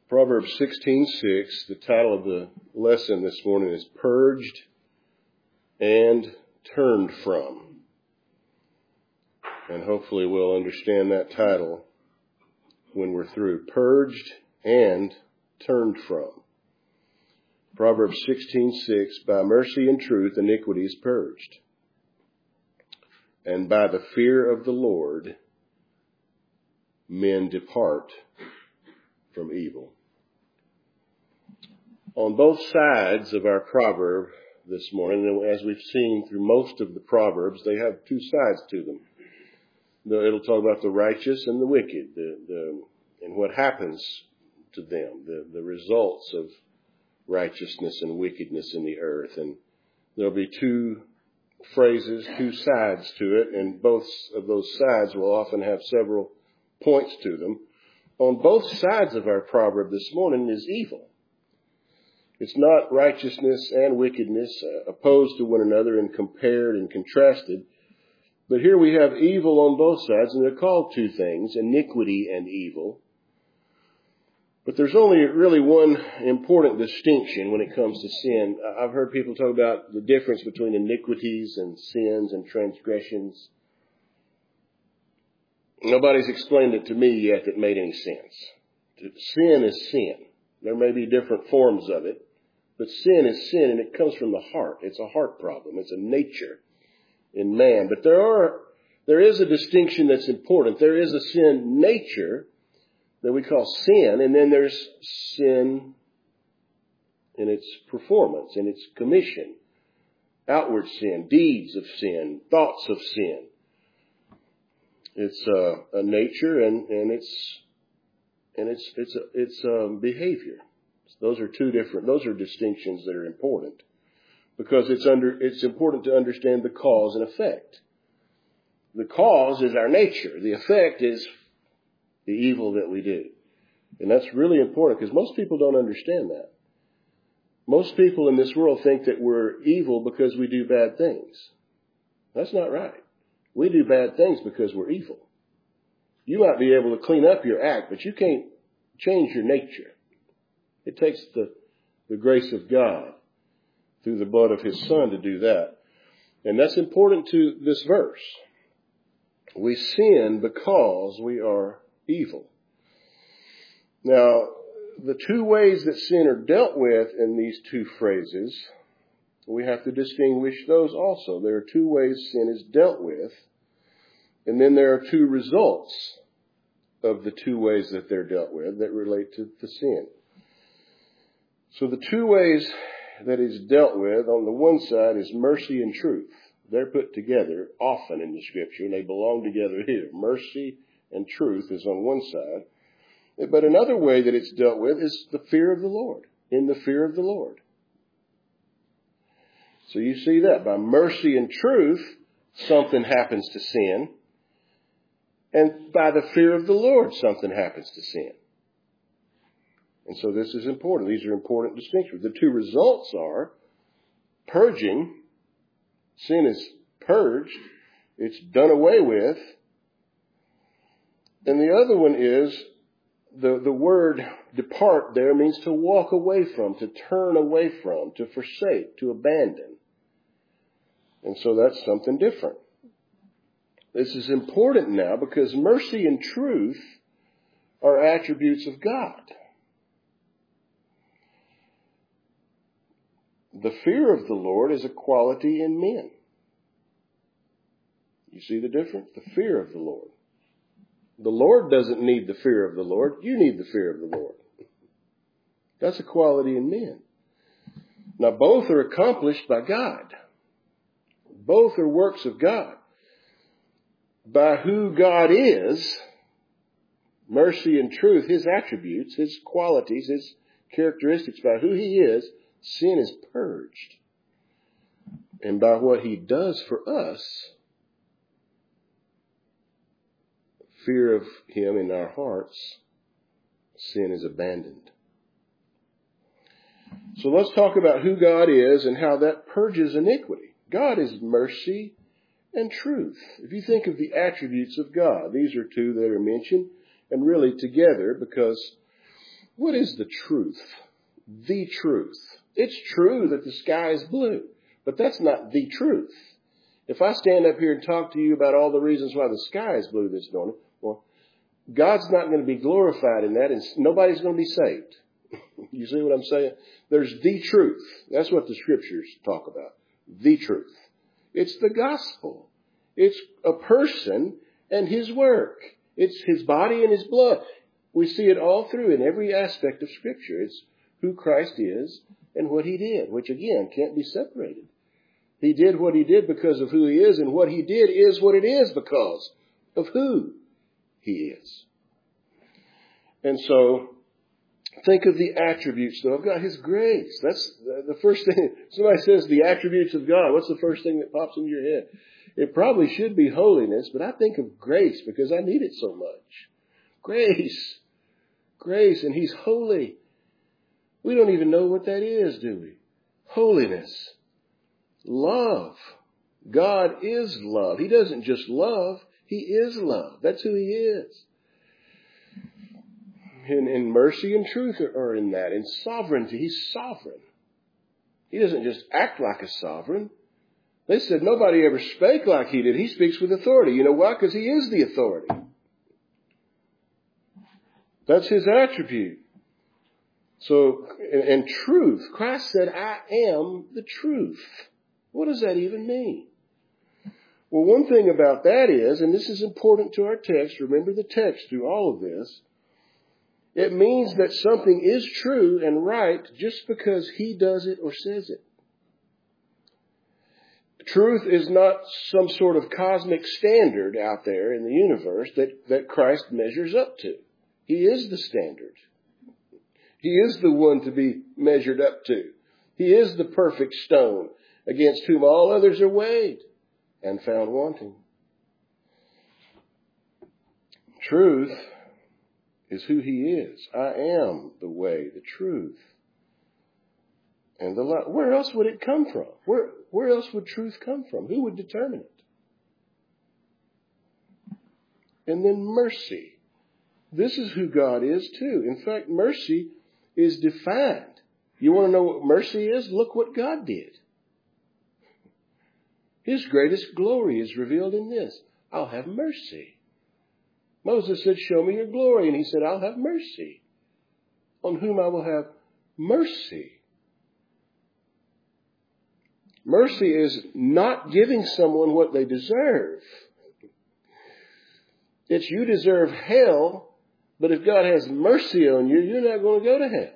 Proverbs 16:6, the title of the lesson this morning is Purged and Turned From. And hopefully we'll understand that title when we're through. Purged and Turned From. Proverbs 16:6, by mercy and truth iniquity is purged, and by the fear of the Lord men depart from evil. On both sides of our proverb this morning, and as we've seen through most of the Proverbs, they have two sides to them. It'll talk about the righteous and the wicked, and what happens to them, the results of righteousness and wickedness in the earth. And there'll be two phrases, two sides to it, and both of those sides will often have several points to them. On both sides of our proverb this morning is evil. It's not righteousness and wickedness opposed to one another and compared and contrasted. But here we have evil on both sides, and they're called two things, iniquity and evil. But there's only really one important distinction when it comes to sin. I've heard people talk about the difference between iniquities and sins and transgressions. Nobody's explained it to me yet that made any sense. Sin is sin. There may be different forms of it, but sin is sin, and it comes from the heart. It's a heart problem. It's a nature in man. But there is a distinction that's important. There is a sin nature that we call sin, and then there's sin in its performance, in its commission. Outward sin, deeds of sin, thoughts of sin. It's a nature and it's behavior. Those are distinctions that are important, because it's important to understand the cause and effect. The cause is our nature. The effect is the evil that we do. And that's really important, because most people don't understand that. Most people in this world think that we're evil because we do bad things. That's not right. We do bad things because we're evil. You might be able to clean up your act, but you can't change your nature. It takes the grace of God through the blood of His Son to do that. And that's important to this verse. We sin because we are evil. Now, the two ways that sin are dealt with in these two phrases, we have to distinguish those also. There are two ways sin is dealt with, and then there are two results of the two ways that they're dealt with that relate to the sin. So the two ways that is dealt with on the one side is mercy and truth. They're put together often in the Scripture, and they belong together here. Mercy and truth is on one side. But another way that it's dealt with is the fear of the Lord, in the fear of the Lord. So you see that by mercy and truth, something happens to sin. And by the fear of the Lord, something happens to sin. And so this is important. These are important distinctions. The two results are purging. Sin is purged. It's done away with. And the other one is, the word depart there means to walk away from, to turn away from, to forsake, to abandon. And so that's something different. This is important now because mercy and truth are attributes of God. The fear of the Lord is a quality in men. You see the difference? The fear of the Lord. The Lord doesn't need the fear of the Lord. You need the fear of the Lord. That's a quality in men. Now, both are accomplished by God. Both are works of God. By who God is, mercy and truth, His attributes, His qualities, His characteristics, by who He is, sin is purged. And by what He does for us, fear of Him in our hearts, sin is abandoned. So let's talk about who God is and how that purges iniquity. God is mercy and truth. If you think of the attributes of God, these are two that are mentioned, and really together, because What is the truth? The truth. It's true that the sky is blue, but that's not the truth. If I stand up here and talk to you about all the reasons why the sky is blue this morning, well, God's not going to be glorified in that, and nobody's going to be saved. You see what I'm saying? There's the truth. That's what the scriptures talk about. The truth. It's the gospel. It's a person and his work. It's his body and his blood. We see it all through in every aspect of scripture. It's who Christ is and what he did, which again can't be separated. He did what he did because of who he is, and what he did is what it is because of who he is. And so, think of the attributes, though, of God. His grace. That's the first thing. Somebody says the attributes of God. What's the first thing that pops into your head? It probably should be holiness, but I think of grace because I need it so much. Grace. Grace, and he's holy. We don't even know what that is, do we? Holiness. Love. God is love. He doesn't just love. He is love. That's who he is. And mercy and truth are in that. In sovereignty, he's sovereign. He doesn't just act like a sovereign. They said nobody ever spake like he did. He speaks with authority. You know why? Because he is the authority. That's his attribute. So, and truth. Christ said, I am the truth. What does that even mean? Well, one thing about that is, and this is important to our text, remember the text through all of this, it means that something is true and right just because he does it or says it. Truth is not some sort of cosmic standard out there in the universe that Christ measures up to. He is the standard. He is the one to be measured up to. He is the perfect stone against whom all others are weighed and found wanting. Truth is who he is. I am the way, the truth, and the life. Where else would it come from? Where else would truth come from? Who would determine it? And then mercy. This is who God is too. In fact, mercy is defined. You want to know what mercy is? Look what God did. His greatest glory is revealed in this. I'll have mercy. Moses said, show me your glory. And he said, I'll have mercy. On whom I will have mercy. Mercy is not giving someone what they deserve. It's you deserve hell, but if God has mercy on you, you're not going to go to hell.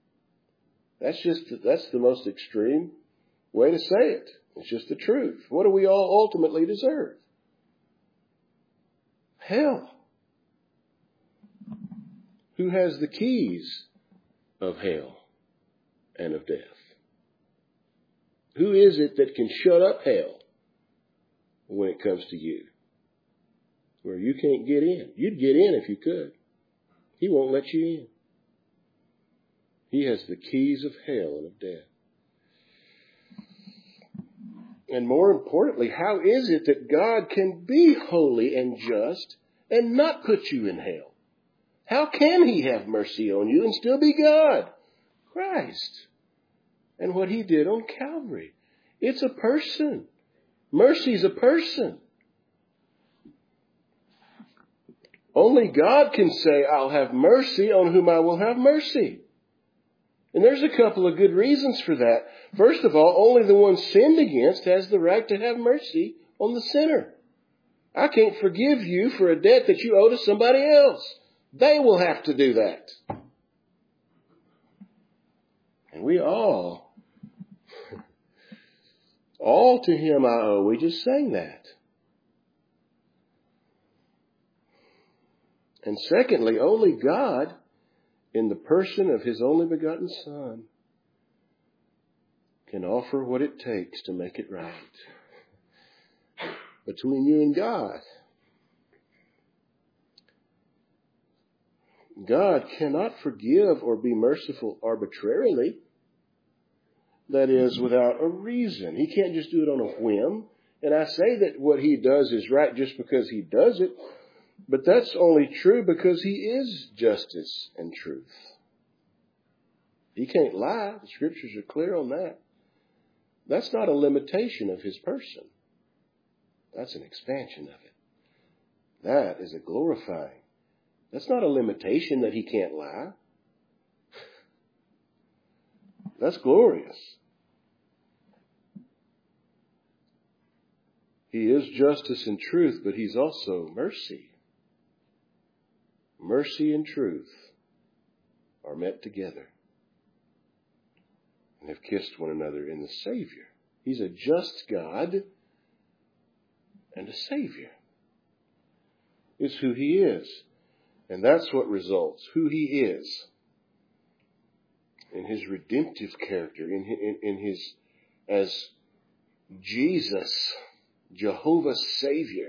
That's the most extreme way to say it. It's just the truth. What do we all ultimately deserve? Hell. Who has the keys of hell and of death? Who is it that can shut up hell when it comes to you? Where you can't get in. You'd get in if you could. He won't let you in. He has the keys of hell and of death. And more importantly, how is it that God can be holy and just and not put you in hell? How can he have mercy on you and still be God? Christ. And what he did on Calvary. It's a person. Mercy's a person. Only God can say, I'll have mercy on whom I will have mercy. And there's a couple of good reasons for that. First of all, only the one sinned against has the right to have mercy on the sinner. I can't forgive you for a debt that you owe to somebody else. They will have to do that. And we all to him I owe. We just sang that. And secondly, only God, in the person of his only begotten Son, can offer what it takes to make it right between you and God. God cannot forgive or be merciful arbitrarily. That is, without a reason. He can't just do it on a whim. And I say that what he does is right just because he does it. But that's only true because he is justice and truth. He can't lie. The Scriptures are clear on that. That's not a limitation of his person. That's an expansion of it. That is a glorifying. That's not a limitation that he can't lie. That's glorious. He is justice and truth, but he's also mercy. Mercy and truth are met together and have kissed one another in the Savior. He's a just God and a Savior. It's who he is. And that's what results, who he is. In his redemptive character, in his, as Jesus, Jehovah's Savior.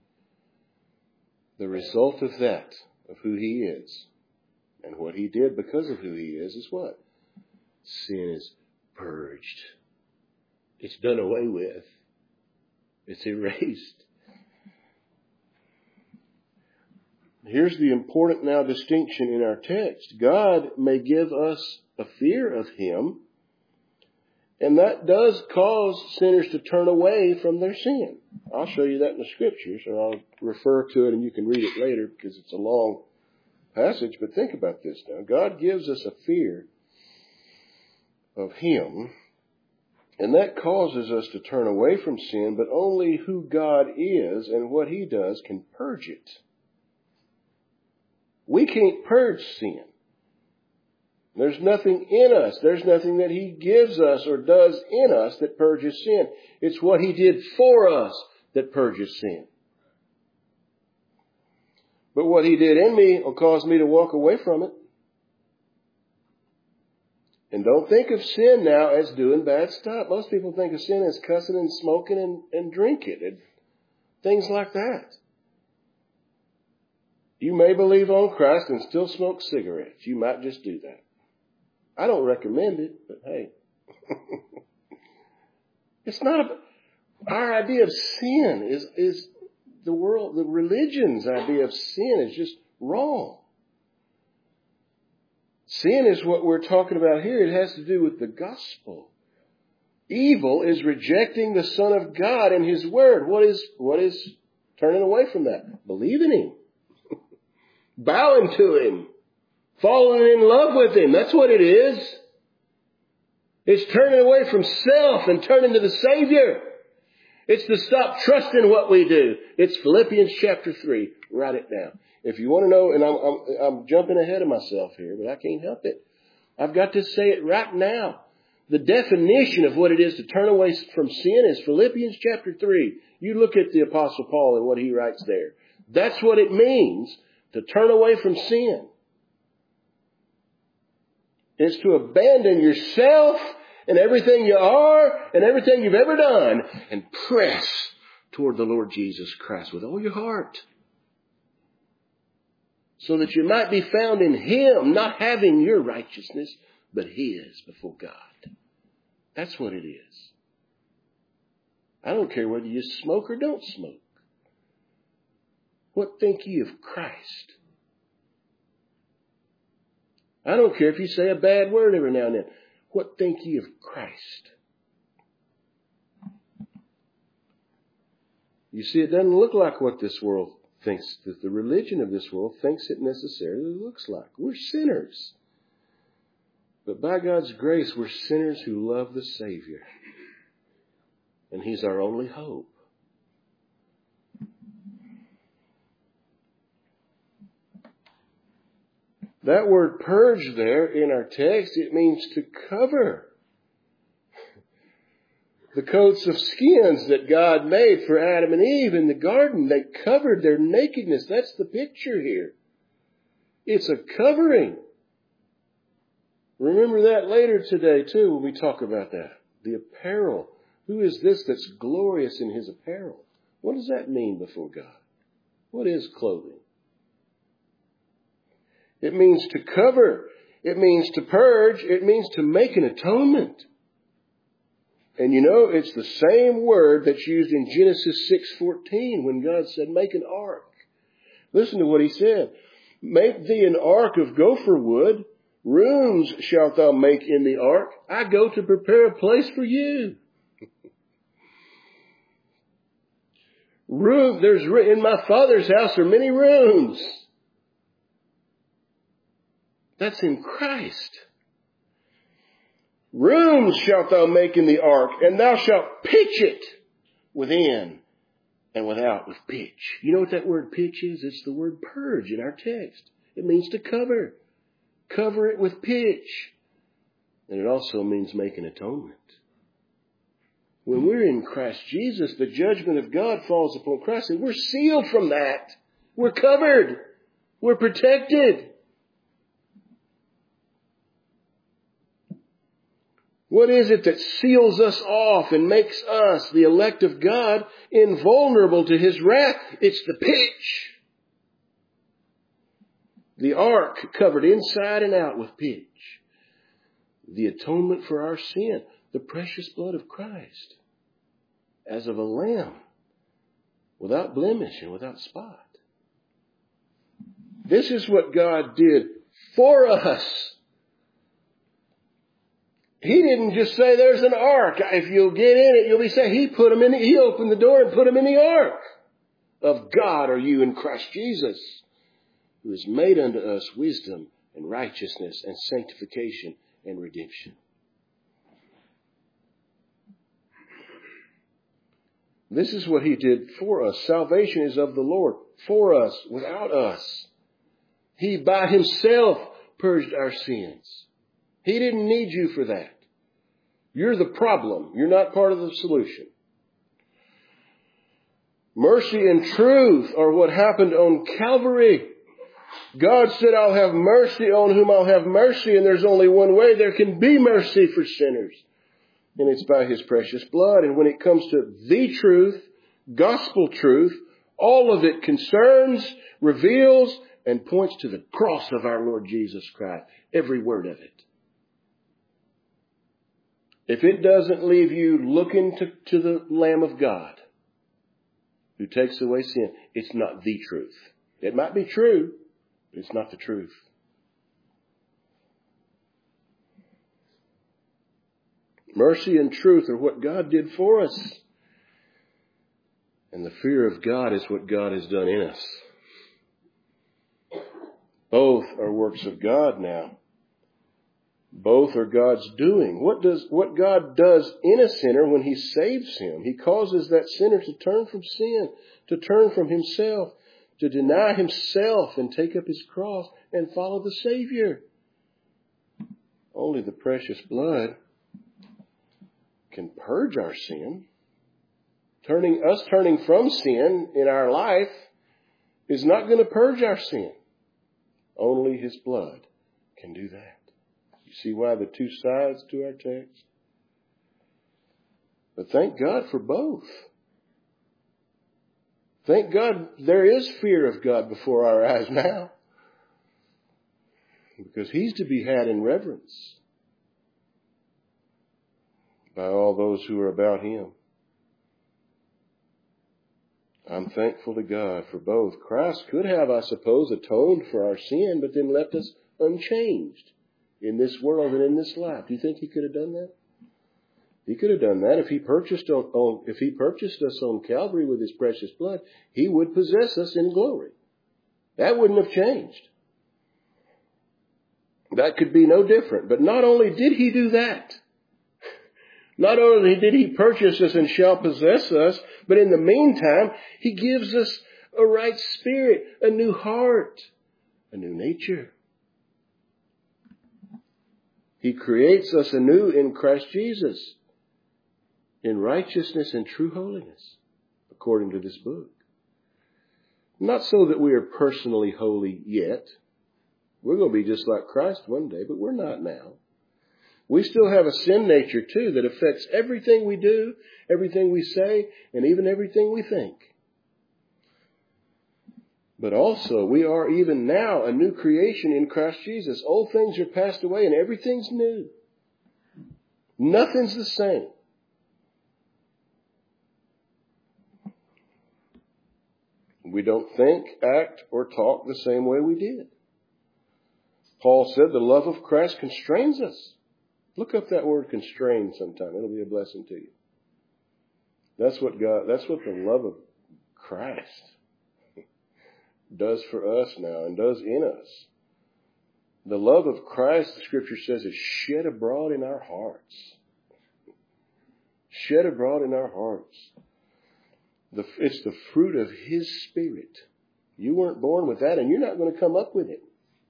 The result of that, of who he is, and what he did because of who he is what? Sin is purged. It's done away with. It's erased. Here's the important now distinction in our text. God may give us a fear of him, and that does cause sinners to turn away from their sin. I'll show you that in the Scriptures, or I'll refer to it and you can read it later because it's a long passage. But think about this now. God gives us a fear of him, and that causes us to turn away from sin, but only who God is and what he does can purge it. We can't purge sin. There's nothing in us. There's nothing that he gives us or does in us that purges sin. It's what he did for us that purges sin. But what he did in me will cause me to walk away from it. And don't think of sin now as doing bad stuff. Most people think of sin as cussing and smoking and drinking and things like that. You may believe on Christ and still smoke cigarettes. You might just do that. I don't recommend it, but hey. It's not our idea of sin is the religion's idea of sin is just wrong. Sin is what we're talking about here. It has to do with the gospel. Evil is rejecting the Son of God and his word. What is turning away from that? Believing him. Bowing to him. Falling in love with him. That's what it is. It's turning away from self and turning to the Savior. It's to stop trusting what we do. It's Philippians chapter 3. Write it down. If you want to know, and I'm jumping ahead of myself here, but I can't help it. I've got to say it right now. The definition of what it is to turn away from sin is Philippians chapter 3. You look at the Apostle Paul and what he writes there. That's what it means to turn away from sin. It's to abandon yourself and everything you are and everything you've ever done and press toward the Lord Jesus Christ with all your heart. So that you might be found in him, not having your righteousness, but his before God. That's what it is. I don't care whether you smoke or don't smoke. What think ye of Christ? I don't care if you say a bad word every now and then. What think ye of Christ? You see, it doesn't look like what this world thinks, that the religion of this world thinks it necessarily looks like. We're sinners. But by God's grace, we're sinners who love the Savior. And he's our only hope. That word purge there in our text, it means to cover. The coats of skins that God made for Adam and Eve in the garden, they covered their nakedness. That's the picture here. It's a covering. Remember that later today too when we talk about that. The apparel. Who is this that's glorious in his apparel? What does that mean before God? What is clothing? It means to cover. It means to purge. It means to make an atonement. And you know, it's the same word that's used in Genesis 6:14 when God said, make an ark. Listen to what he said. Make thee an ark of gopher wood. Rooms shalt thou make in the ark. I go to prepare a place for you. In my Father's house are many rooms. That's in Christ. Rooms shalt thou make in the ark, and thou shalt pitch it within and without with pitch. You know what that word pitch is? It's the word purge in our text. It means to cover. Cover it with pitch. And it also means make an atonement. When we're in Christ Jesus, the judgment of God falls upon Christ, and we're sealed from that. We're covered. We're protected. What is it that seals us off and makes us, the elect of God, invulnerable to His wrath? It's the pitch. The ark covered inside and out with pitch. The atonement for our sin. The precious blood of Christ. As of a lamb. Without blemish and without spot. This is what God did for us. He didn't just say there's an ark. If you'll get in it, you'll be saved. He opened the door and put them in the ark. Of God are you in Christ Jesus, who has made unto us wisdom and righteousness and sanctification and redemption. This is what He did for us. Salvation is of the Lord, for us, without us. He by Himself purged our sins. He didn't need you for that. You're the problem. You're not part of the solution. Mercy and truth are what happened on Calvary. God said, I'll have mercy on whom I'll have mercy, and there's only one way there can be mercy for sinners. And it's by His precious blood. And when it comes to the truth, gospel truth, all of it concerns, reveals, and points to the cross of our Lord Jesus Christ. Every word of it. If it doesn't leave you looking to the Lamb of God who takes away sin, it's not the truth. It might be true, but it's not the truth. Mercy and truth are what God did for us. And the fear of God is what God has done in us. Both are works of God now. Both are God's doing. What God does in a sinner when He saves him, He causes that sinner to turn from sin, to turn from himself, to deny himself and take up his cross and follow the Savior. Only the precious blood can purge our sin. Turning from sin in our life is not going to purge our sin. Only His blood can do that. You see why the two sides to our text? But thank God for both. Thank God there is fear of God before our eyes now. Because He's to be had in reverence by all those who are about Him. I'm thankful to God for both. Christ could have, I suppose, atoned for our sin, but then left us unchanged in this world and in this life. Do you think He could have done that? He could have done that. If He purchased us on Calvary with His precious blood, He would possess us in glory. That wouldn't have changed. That could be no different. But not only did He do that, not only did He purchase us and shall possess us, but in the meantime, He gives us a right spirit, a new heart, a new nature. He creates us anew in Christ Jesus, in righteousness and true holiness, according to this book. Not so that we are personally holy yet. We're going to be just like Christ one day, but we're not now. We still have a sin nature too that affects everything we do, everything we say, and even everything we think. But also, we are even now a new creation in Christ Jesus. Old things are passed away and everything's new. Nothing's the same. We don't think, act, or talk the same way we did. Paul said the love of Christ constrains us. Look up that word constrain sometime. It'll be a blessing to you. That's what the love of Christ does for us now and does in us. The love of Christ, the Scripture says, is shed abroad in our hearts. Shed abroad in our hearts. It's the fruit of His Spirit. You weren't born with that, and you're not going to come up with it.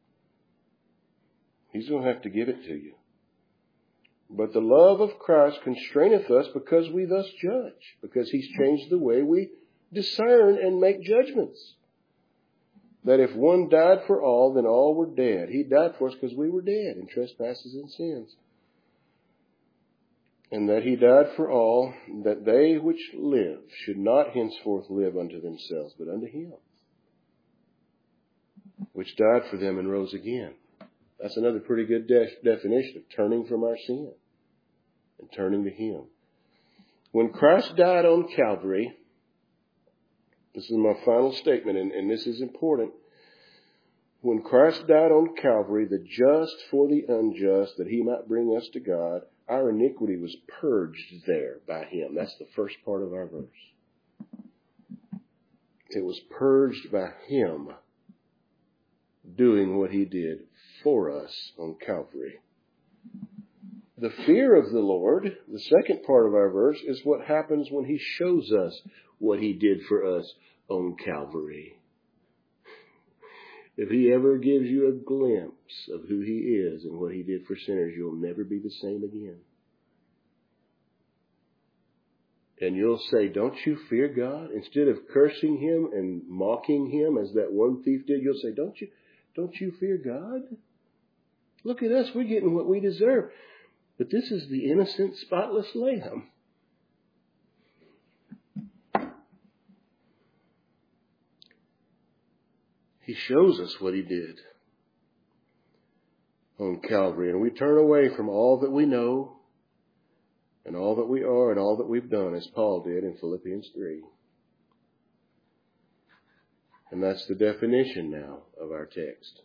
He's going to have to give it to you. But the love of Christ constraineth us because we thus judge, because He's changed the way we discern and make judgments. That if one died for all, then all were dead. He died for us because we were dead in trespasses and sins. And that He died for all, that they which live should not henceforth live unto themselves, but unto Him, which died for them and rose again. That's another pretty good definition of turning from our sin and turning to Him. When Christ died on Calvary, this is my final statement, and this is important. When Christ died on Calvary, the just for the unjust, that He might bring us to God, our iniquity was purged there by Him. That's the first part of our verse. It was purged by Him doing what He did for us on Calvary. The fear of the Lord, the second part of our verse, is what happens when He shows us what He did for us on Calvary. If He ever gives you a glimpse of who He is and what He did for sinners, you'll never be the same again. And you'll say, don't you fear God? Instead of cursing Him and mocking Him as that one thief did, you'll say, don't you fear God? Look at us, we're getting what we deserve. But this is the innocent, spotless Lamb. He shows us what He did on Calvary. And we turn away from all that we know and all that we are and all that we've done, as Paul did in Philippians 3. And that's the definition now of our text.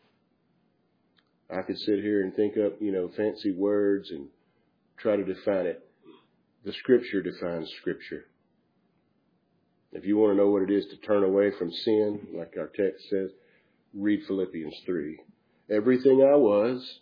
I could sit here and think up, fancy words and try to define it. The Scripture defines Scripture. If you want to know what it is to turn away from sin, like our text says, read Philippians 3. Everything I was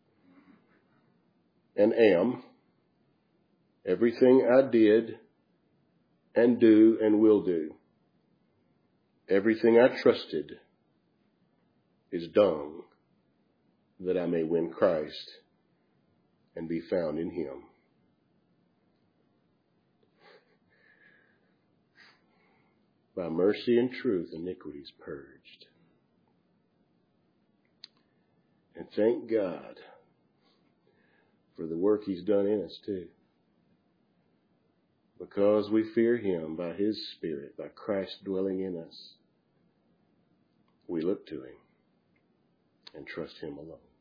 and am, everything I did and do and will do, everything I trusted is dung, that I may win Christ and be found in Him. By mercy and truth, iniquity is purged. And thank God for the work He's done in us too. Because we fear Him by His Spirit, by Christ dwelling in us, we look to Him and trust Him alone.